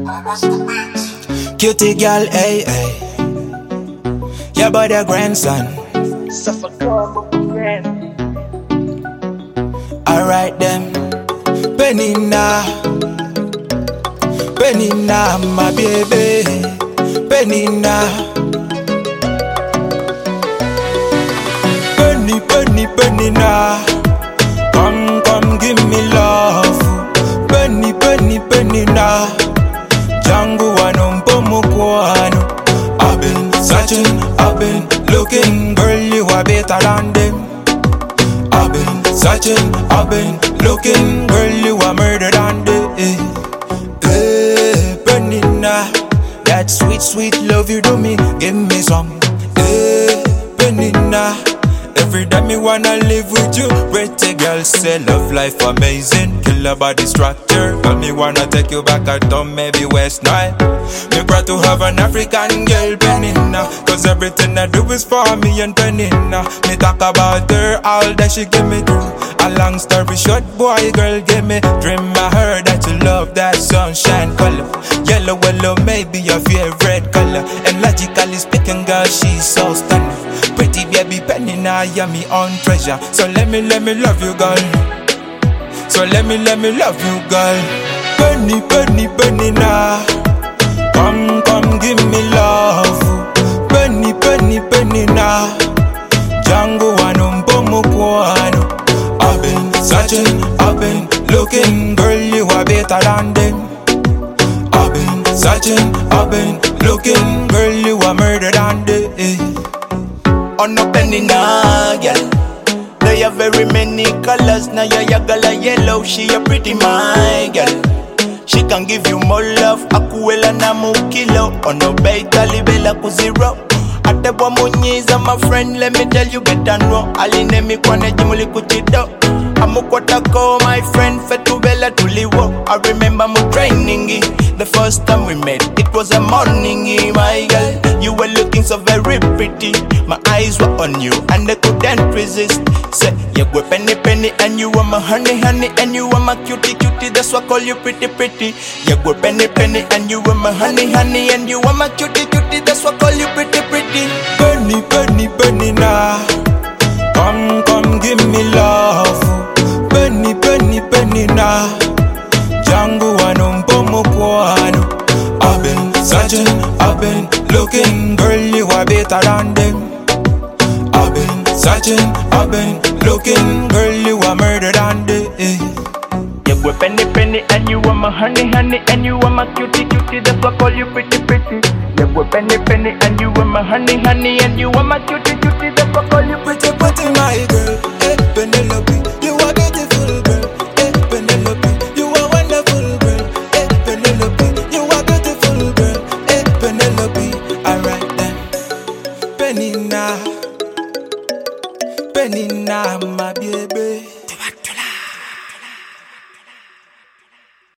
Cutie girl, hey, hey. Your body grandson. Alright then. Penina, Penina, my baby. Penina. Penny, Penny, Penina. Come, give me love. Penny, Penny, Penina. Jangu wanompo mukwano. I've been searching, I've been looking. Girl, you are better than them. I've been searching, I've been looking. Girl, you are murder than them. Hey, Penina. That sweet, sweet love you do me. Give me some. Hey, Penina. Every day me wanna live with you. Pretty girl say love life amazing. Killer body structure. Girl me wanna take you back at home, maybe West Nile. Me proud to have an African girl, Penina. Cause everything I do is for me and Penina. Me talk about her all that she give me through. A long story short, boy girl give me dream. I heard that you love that sunshine color. Yellow, yellow, maybe your favorite color. And logically speaking, girl, she's so stunning. Pretty baby Penina, you're me own treasure. So let me love you, girl. So let me love you, girl. Penny, Penny, Penina. Come, give me love. Penny, Penny, Penina. Jangu wanompo mukwano. I've been searching, I've been looking. Girl, you are better than them. I've been searching, I've been looking. Girl, you are murder than them. On no Penina, girl. There are very many colors. Now you're color yellow. She a pretty my girl. She can give you more love. Akuela na mukilo. On no beta libela kuzero. Atebwa munyiza my friend. Let me tell you better no. Aline mi kwane jimuli kuchido. Amukwatako my friend. Fetu bela tuliwo. I remember my training. The first time we met, it was a morning, my girl. You were looking so very pretty. My eyes were on you and I couldn't resist. Say, you were penny, penny, and you were my honey, honey, and you were my cutie, cutie. That's why I call you pretty, pretty. You were penny, penny, and you were my honey, honey, and you were my cutie, cutie. That's why I call you pretty, pretty. Penny, Penny, Penina. Come, give me love. Penny, Penny, Penina. Jangu wanompo mukwano. I've been searching, I've been looking. Girl, you are better than them. I've been searching, I've been looking. Girl, you are murder than them. You were penny, penny, and you were my honey, honey, and you were my cutie, cutie. That's why I call you pretty, pretty. You were penny, penny, and you were my honey, honey, and you were my cutie, cutie. That's why I call you pretty, pretty, my girl. Hey, Penelope, you are beautiful girl. Hey, Penelope, you are wonderful girl. Hey, Penelope, you are beautiful girl. Hey, Penelope, alright then. Penina, Penina, my baby.